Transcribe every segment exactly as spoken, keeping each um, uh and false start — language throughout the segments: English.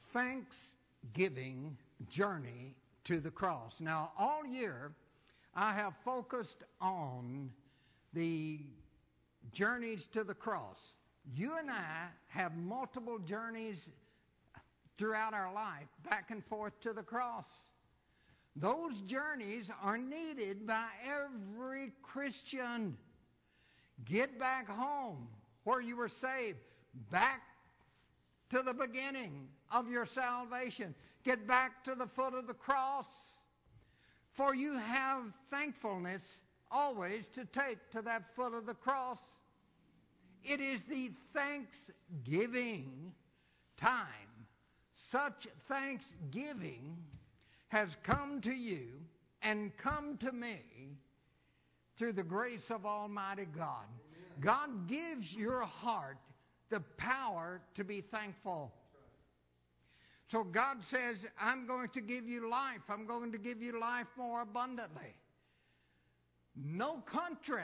Thanksgiving journey to the cross. Now, all year, I have focused on the journeys to the cross. You and I have multiple journeys throughout our life, back and forth to the cross. Those journeys are needed by every Christian. Get back home where you were saved, back to the beginning of your salvation. Get back to the foot of the cross. For you have thankfulness always to take to that foot of the cross. It is the thanksgiving time. Such thanksgiving has come to you and come to me through the grace of Almighty God. Amen. God gives your heart the power to be thankful. So God says, I'm going to give you life. I'm going to give you life more abundantly. No country,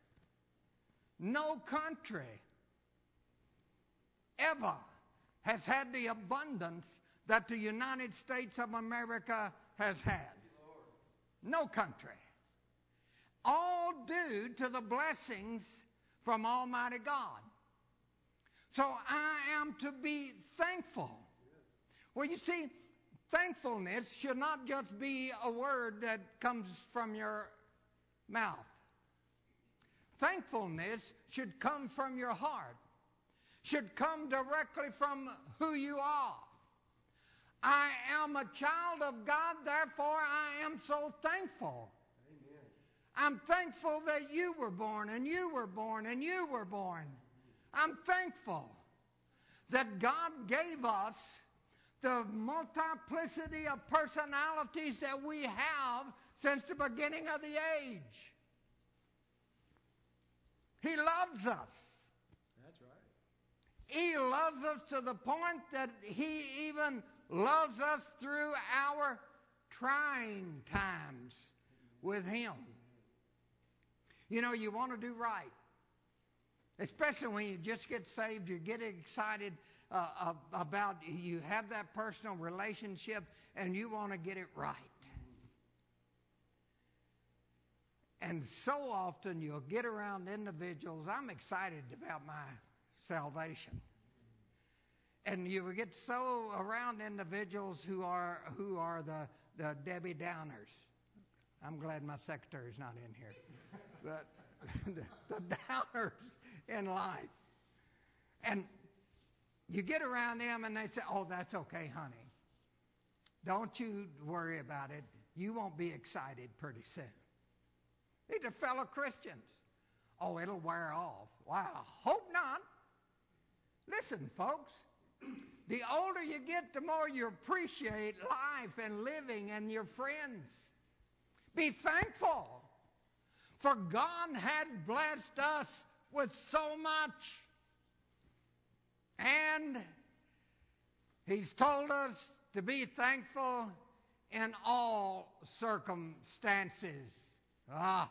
no country ever has had the abundance that the United States of America has had. No country. All due to the blessings from Almighty God. So I am to be thankful. Well, you see, thankfulness should not just be a word that comes from your mouth. Thankfulness should come from your heart. Should come directly from who you are. I am a child of God, therefore I am so thankful. Amen. I'm thankful that you were born, and you were born, and you were born. I'm thankful that God gave us the multiplicity of personalities that we have since the beginning of the age. He loves us. That's right. He loves us to the point that he even loves us through our trying times with him. You know, you want to do right. Especially when you just get saved, you get excited uh, about, you have that personal relationship and you want to get it right. And so often you'll get around individuals, I'm excited about my salvation. And you will get so around individuals who are who are the, the Debbie Downers. I'm glad my secretary's not in here. But the, the downers in life. And you get around them and they say, oh, that's okay, honey. Don't you worry about it. You won't be excited pretty soon. These are fellow Christians. Oh, it'll wear off. Wow, hope not. Listen, folks. The older you get, the more you appreciate life and living and your friends. Be thankful. For God had blessed us with so much. And he's told us to be thankful in all circumstances. Ah.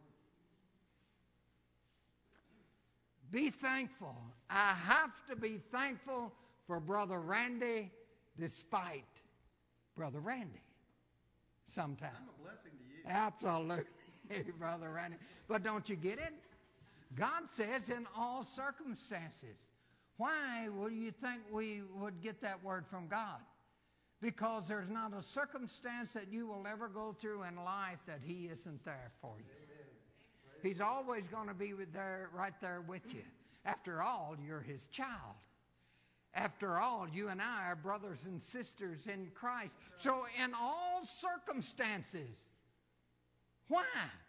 Be thankful. I have to be thankful for Brother Randy despite Brother Randy sometimes. I'm a blessing to you. Absolutely, Brother Randy. But don't you get it? God says in all circumstances. Why would you think we would get that word from God? Because there's not a circumstance that you will ever go through in life that he isn't there for you. Amen. He's always going to be there, right there with you. After all, you're his child. After all, you and I are brothers and sisters in Christ. So in all circumstances, why?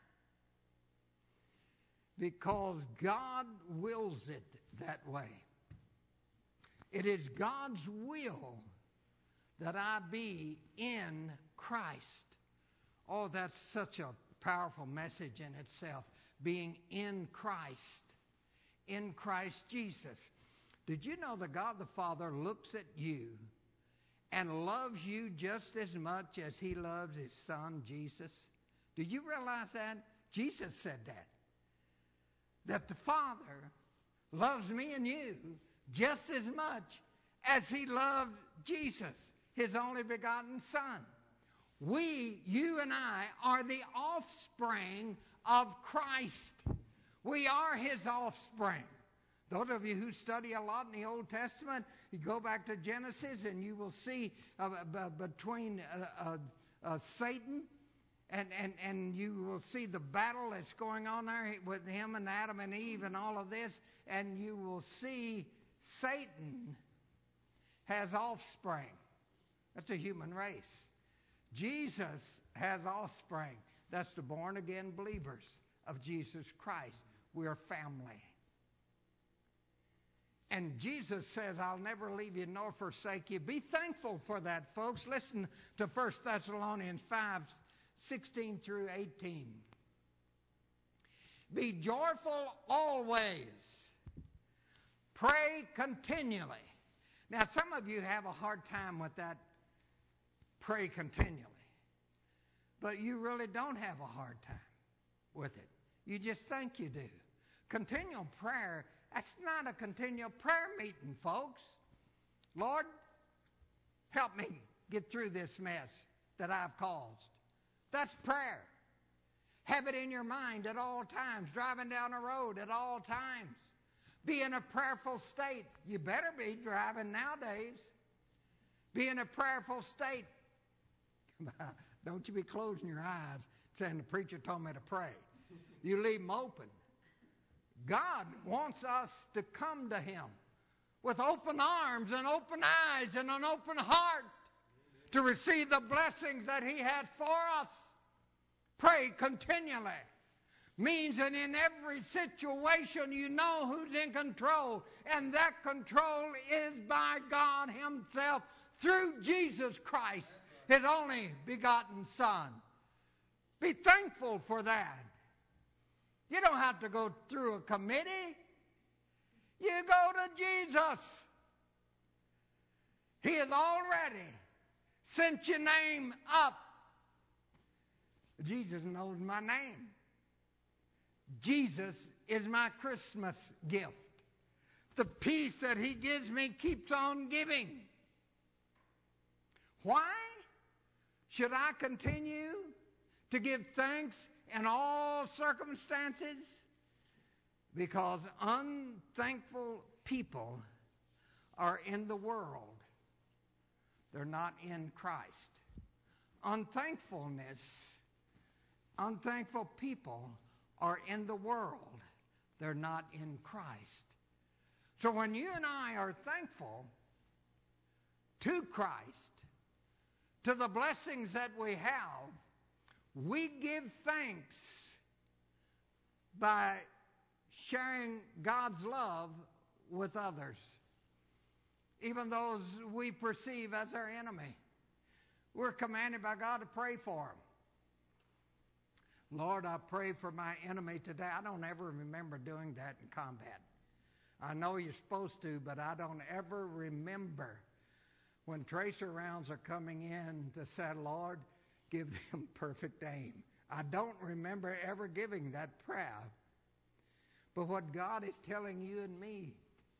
Because God wills it that way. It is God's will that I be in Christ. Oh, that's such a powerful message in itself. Being in Christ. In Christ Jesus. Did you know that God the Father looks at you and loves you just as much as he loves his son, Jesus? Did you realize that? Jesus said that. That the Father loves me and you just as much as he loved Jesus, his only begotten Son. We, you and I, are the offspring of Christ. We are his offspring. Those of you who study a lot in the Old Testament, you go back to Genesis and you will see uh, b- between uh, uh, uh, Satan and, and, and you will see the battle that's going on there with him and Adam and Eve and all of this, and you will see Satan has offspring. That's a human race. Jesus has offspring. That's the born-again believers of Jesus Christ. We are family. And Jesus says, I'll never leave you nor forsake you. Be thankful for that, folks. Listen to First Thessalonians five, sixteen through eighteen. Be joyful always. Pray continually. Now, some of you have a hard time with that, pray continually. But you really don't have a hard time with it. You just think you do. Continual prayer, that's not a continual prayer meeting, folks. Lord, help me get through this mess that I've caused. That's prayer. Have it in your mind at all times, driving down the road at all times. Be in a prayerful state. You better be driving nowadays. Be in a prayerful state. Don't you be closing your eyes saying the preacher told me to pray. You leave them open. God wants us to come to him with open arms and open eyes and an open heart to receive the blessings that he has for us. Pray continually. Means that in every situation you know who's in control, and that control is by God himself through Jesus Christ, his only begotten Son. Be thankful for that. You don't have to go through a committee. You go to Jesus. He has already sent your name up. Jesus knows my name. Jesus is my Christmas gift. The peace that he gives me keeps on giving. Why should I continue to give thanks in all circumstances? Because unthankful people are in the world. They're not in Christ. Unthankfulness, unthankful people are in the world. They're not in Christ. So when you and I are thankful to Christ, to the blessings that we have, we give thanks by sharing God's love with others, even those we perceive as our enemy. We're commanded by God to pray for them. Lord, I pray for my enemy today. I don't ever remember doing that in combat. I know you're supposed to, but I don't ever remember when tracer rounds are coming in to say, Lord, give them perfect aim. I don't remember ever giving that prayer. But what God is telling you and me,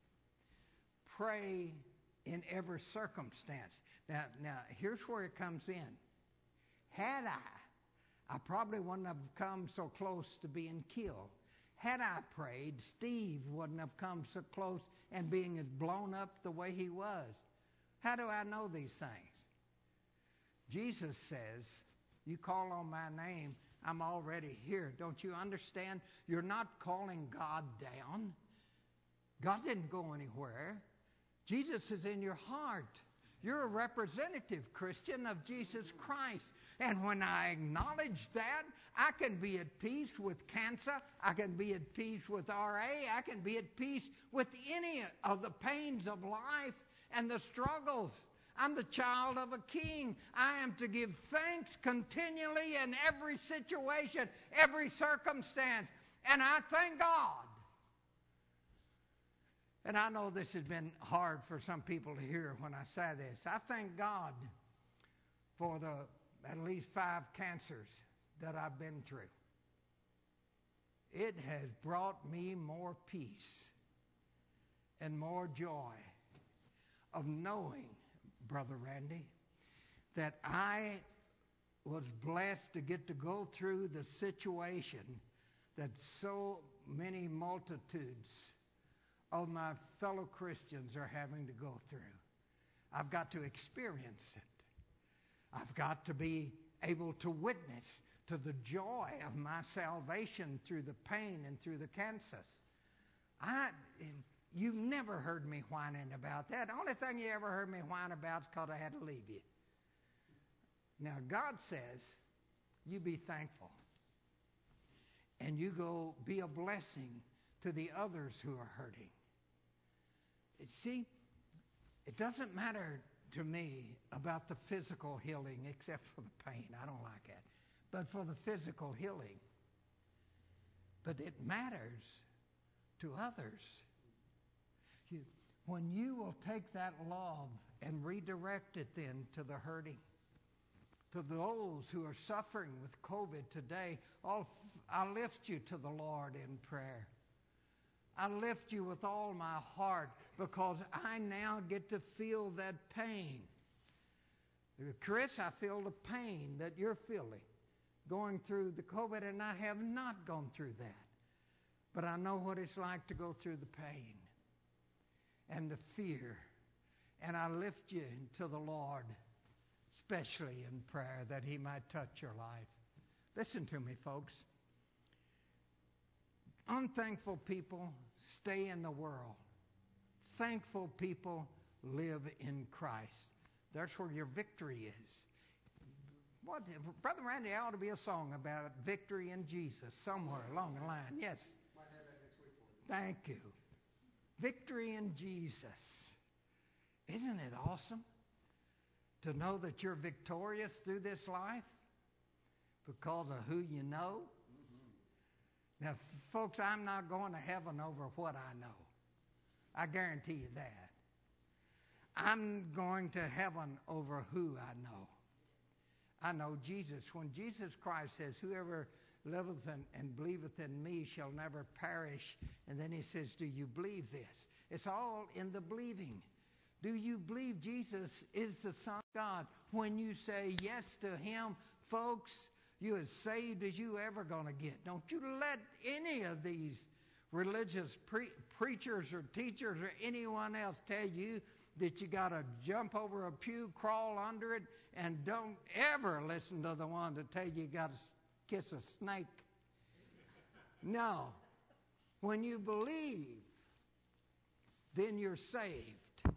pray in every circumstance. Now, now here's where it comes in. Had I, I probably wouldn't have come so close to being killed. Had I prayed, Steve wouldn't have come so close and being as blown up the way he was. How do I know these things? Jesus says, you call on my name, I'm already here. Don't you understand? You're not calling God down. God didn't go anywhere. Jesus is in your heart. You're a representative, Christian, of Jesus Christ. And when I acknowledge that, I can be at peace with cancer. I can be at peace with R A. I can be at peace with any of the pains of life and the struggles. I'm the child of a king. I am to give thanks continually in every situation, every circumstance. And I thank God. And I know this has been hard for some people to hear when I say this. I thank God for the at least five cancers that I've been through. It has brought me more peace and more joy of knowing Brother Randy, that I was blessed to get to go through the situation that so many multitudes of my fellow Christians are having to go through. I've got to experience it. I've got to be able to witness to the joy of my salvation through the pain and through the cancer. I, you've never heard me whining about that. The only thing you ever heard me whine about is because I had to leave you. Now, God says, you be thankful. And you go be a blessing to the others who are hurting. See, it doesn't matter to me about the physical healing except for the pain. I don't like that. But for the physical healing. But it matters to others. You, when you will take that love and redirect it then to the hurting, to those who are suffering with COVID today, I'll, I lift you to the Lord in prayer. I lift you with all my heart because I now get to feel that pain. Chris, I feel the pain that you're feeling going through the COVID, and I have not gone through that. But I know what it's like to go through the pain and the fear. And I lift you to the Lord, especially in prayer, that he might touch your life. Listen to me, folks. Unthankful people stay in the world. Thankful people live in Christ. That's where your victory is. What, Brother Randy, ought to be a song about victory in Jesus somewhere along the line. Yes. Might have that next week for you. Thank you. Victory in Jesus. Isn't it awesome to know that you're victorious through this life because of who you know? Mm-hmm. Now, folks, I'm not going to heaven over what I know. I guarantee you that. I'm going to heaven over who I know. I know Jesus. When Jesus Christ says, whoever liveth and, and believeth in me shall never perish. And then he says, do you believe this? It's all in the believing. Do you believe Jesus is the Son of God? When you say yes to him, folks, you're as saved as you ever going to get. Don't you let any of these religious pre- preachers or teachers or anyone else tell you that you got to jump over a pew, crawl under it, and don't ever listen to the one that tell you you got to kiss a snake. No. When you believe, then you're saved.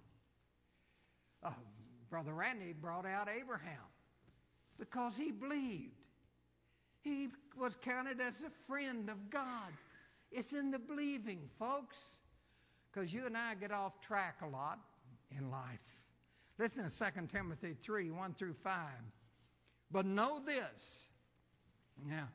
Uh, Brother Randy brought out Abraham because he believed. He was counted as a friend of God. It's in the believing, folks, because you and I get off track a lot in life. Listen to Second Timothy three, one through five. But know this. Now,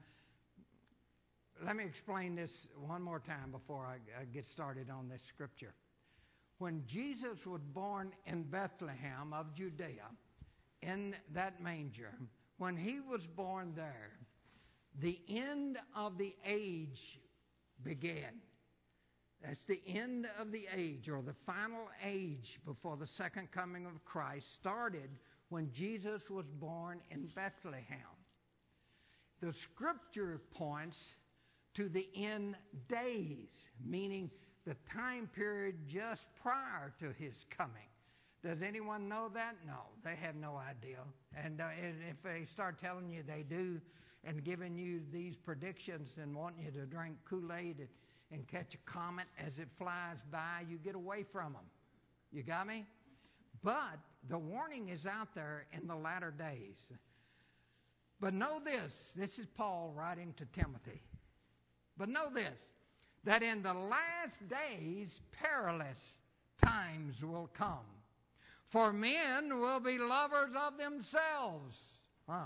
let me explain this one more time before I, I get started on this scripture. When Jesus was born in Bethlehem of Judea, in that manger, when he was born there, the end of the age began. That's the end of the age, or the final age before the second coming of Christ started when Jesus was born in Bethlehem. The scripture points to the end days, meaning the time period just prior to his coming. Does anyone know that? No, they have no idea. And, uh, and if they start telling you they do and giving you these predictions and wanting you to drink Kool-Aid and, and catch a comet as it flies by, you get away from them. You got me? But the warning is out there in the latter days. But know this, this is Paul writing to Timothy. But know this, that in the last days perilous times will come. For men will be lovers of themselves. Huh.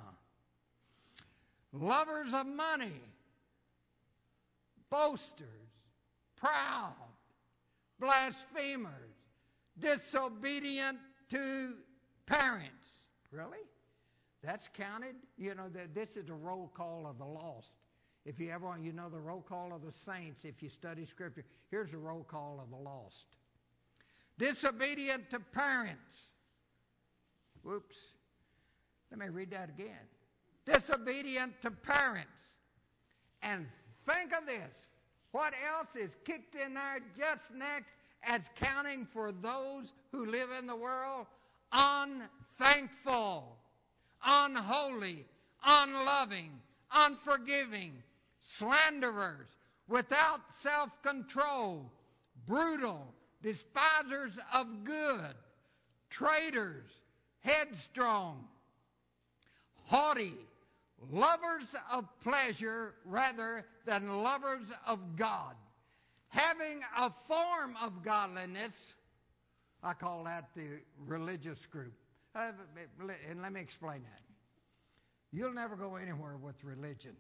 Lovers of money. Boasters. Proud. Blasphemers. Disobedient to parents. Really? That's counted? You know, that this is a roll call of the lost. If you ever want, you know the roll call of the saints, if you study Scripture. Here's the roll call of the lost. Disobedient to parents. Whoops. Let me read that again. Disobedient to parents. And think of this. What else is kicked in there just next as counting for those who live in the world? Unthankful, unholy, unloving, unforgiving, slanderers, without self-control, brutal, despisers of good, traitors, headstrong, haughty, lovers of pleasure rather than lovers of God, having a form of godliness. I call that the religious group. Uh, and let me explain that. You'll never go anywhere with religion.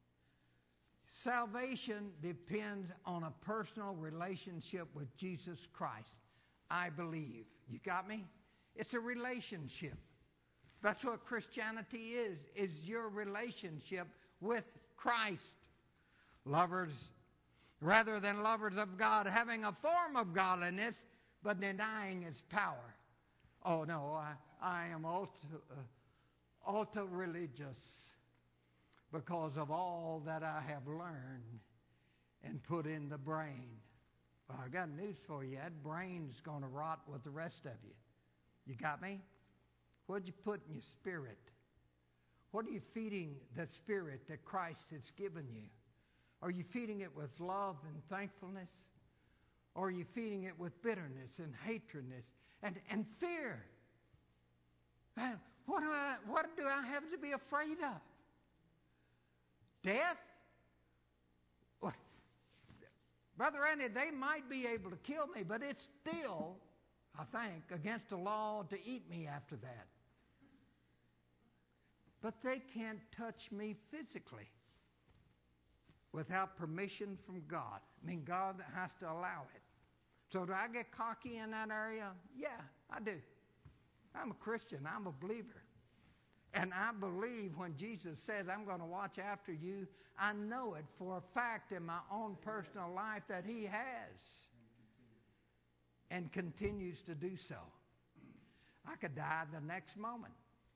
Salvation depends on a personal relationship with Jesus Christ. I believe. You got me? It's a relationship. That's what Christianity is, is your relationship with Christ. Lovers, rather than lovers of God, having a form of godliness, but denying its power. Oh, no, I, I am ultra, uh, ultra religious because of all that I have learned and put in the brain. Well, I got news for you. That brain's going to rot with the rest of you. You got me? What'd you put in your spirit? What are you feeding the spirit that Christ has given you? Are you feeding it with love and thankfulness? Or are you feeding it with bitterness and hatredness and, and fear? Man, what do I, what do I have to be afraid of? Death? Well, Brother Randy, they might be able to kill me, but it's still, I think, against the law to eat me after that. But they can't touch me physically without permission from God. I mean, God has to allow it. So do I get cocky in that area? Yeah, I do. I'm a Christian. I'm a believer. And I believe when Jesus says, I'm going to watch after you, I know it for a fact in my own personal life that he has and continues to do so. I could die the next moment.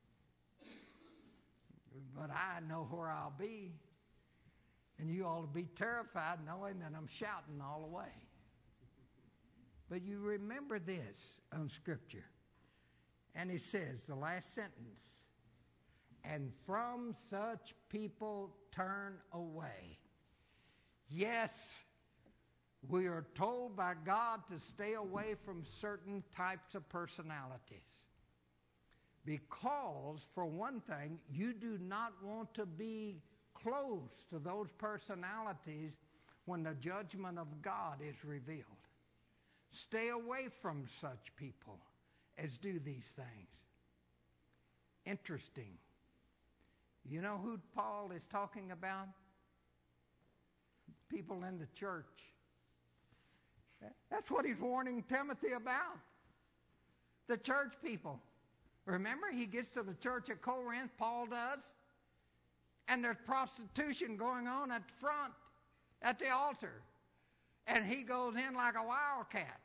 But I know where I'll be. And you ought to be terrified knowing that I'm shouting all the way. But you remember this on Scripture. And he says, the last sentence, and from such people turn away. Yes, we are told by God to stay away from certain types of personalities. Because, for one thing, you do not want to be close to those personalities when the judgment of God is revealed. Stay away from such people as do these things. Interesting. You know who Paul is talking about? People in the church. That's what he's warning Timothy about. The church people. Remember, he gets to the church at Corinth, Paul does, and there's prostitution going on at the front, at the altar. And he goes in like a wildcat.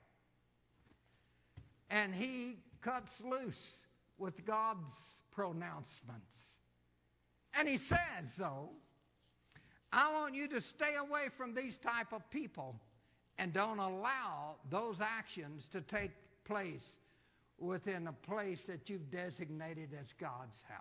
And he cuts loose with God's pronouncements. And he says, though, I want you to stay away from these type of people and don't allow those actions to take place within a place that you've designated as God's house.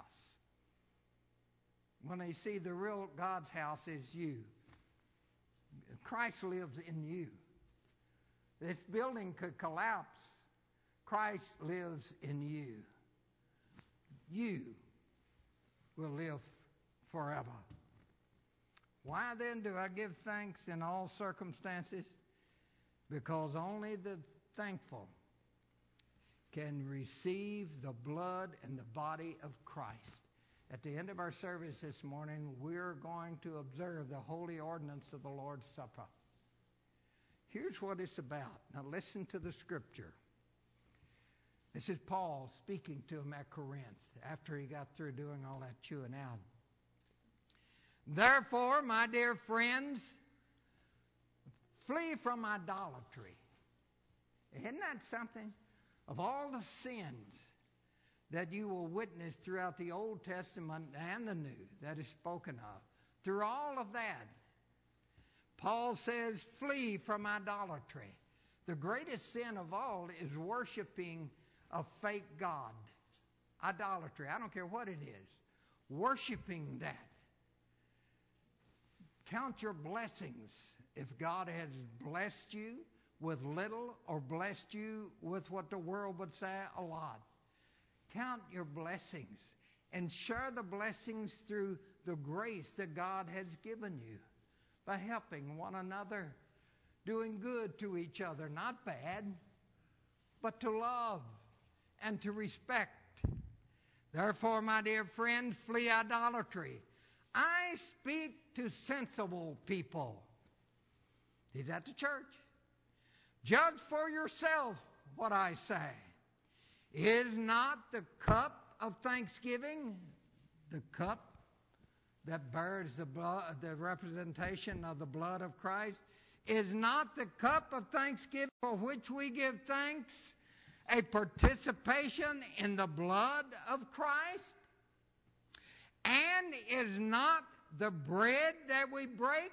When they see the real God's house is you. Christ lives in you. This building could collapse. Christ lives in you. You will live forever. Why then do I give thanks in all circumstances? Because only the thankful can receive the blood and the body of Christ. At the end of our service this morning, we're going to observe the holy ordinance of the Lord's Supper. Here's what it's about. Now listen to the scripture. This is Paul speaking to him at Corinth after he got through doing all that chewing out. Therefore, my dear friends, flee from idolatry. Isn't that something? Of all the sins that you will witness throughout the Old Testament and the New that is spoken of. Through all of that, Paul says, flee from idolatry. The greatest sin of all is worshiping a fake God. Idolatry. I don't care what it is. Worshiping that. Count your blessings. If God has blessed you with little or blessed you with what the world would say, a lot. Count your blessings and share the blessings through the grace that God has given you by helping one another, doing good to each other, not bad, but to love and to respect. Therefore, my dear friend, flee idolatry. I speak to sensible people. He's at the church. Judge for yourself what I say. Is not the cup of thanksgiving, the cup that bears the blood, the representation of the blood of Christ, is not the cup of thanksgiving for which we give thanks a participation in the blood of Christ? And is not the bread that we break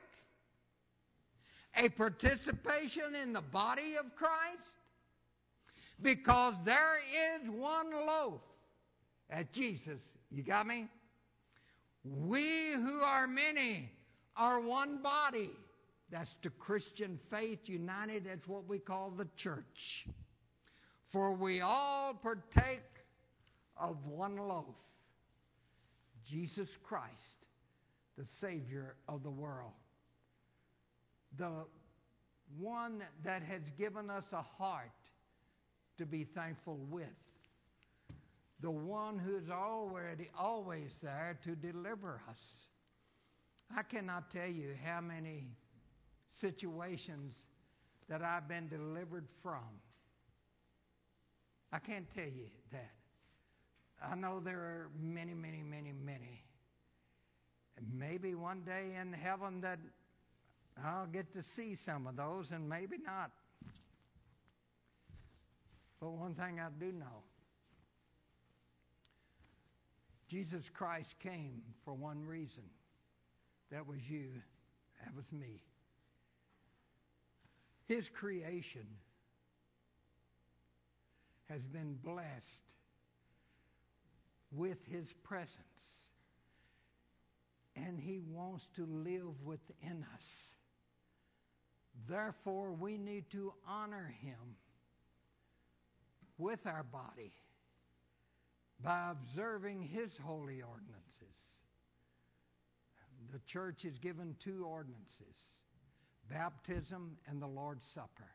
a participation in the body of Christ? Because there is one loaf at Jesus. You got me? We who are many are one body. That's the Christian faith united. That's what we call the church. For we all partake of one loaf. Jesus Christ, the Savior of the world. The one that has given us a heart to be thankful with. The one who is already always there to deliver us. I cannot tell you how many situations that I've been delivered from. I can't tell you that. I know there are many, many, many, many. And maybe one day in heaven that I'll get to see some of those, and maybe not. But one thing I do know, Jesus Christ came for one reason. That was you. That was me. His creation has been blessed with His presence. And He wants to live within us. Therefore, we need to honor Him with our body by observing His holy ordinances. The church is given two ordinances, baptism and the Lord's Supper.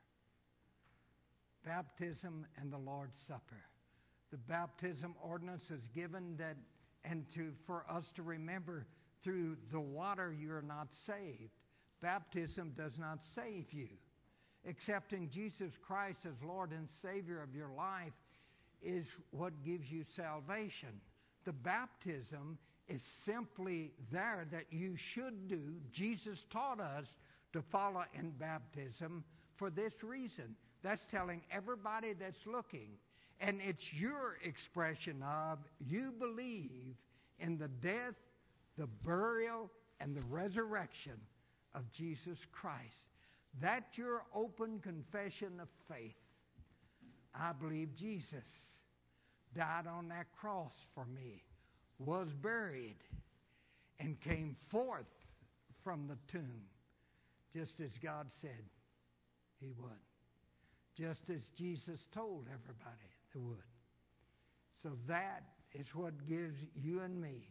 Baptism and the Lord's Supper. The baptism ordinance is given that, and to for us to remember, through the water you're not saved. Baptism does not save you. Accepting Jesus Christ as Lord and Savior of your life is what gives you salvation. The baptism is simply there that you should do. Jesus taught us to follow in baptism for this reason. That's telling everybody that's looking. And it's your expression of you believe in the death, the burial, and the resurrection of Jesus Christ. That's your open confession of faith. I believe Jesus died on that cross for me, was buried, and came forth from the tomb, just as God said He would. Just as Jesus told everybody they would. So that is what gives you and me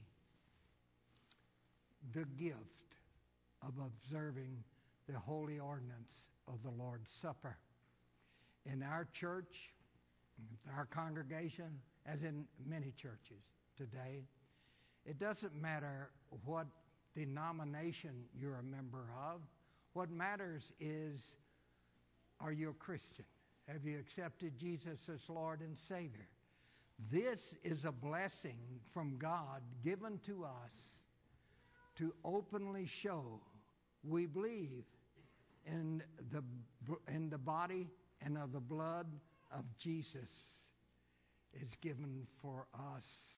the gift of observing the holy ordinance of the Lord's Supper. In our church, our congregation, as in many churches today, it doesn't matter what denomination you're a member of. What matters is, are you a Christian? Have you accepted Jesus as Lord and Savior? This is a blessing from God given to us to openly show we believe in the, in the body and of the blood of Jesus. is given for us.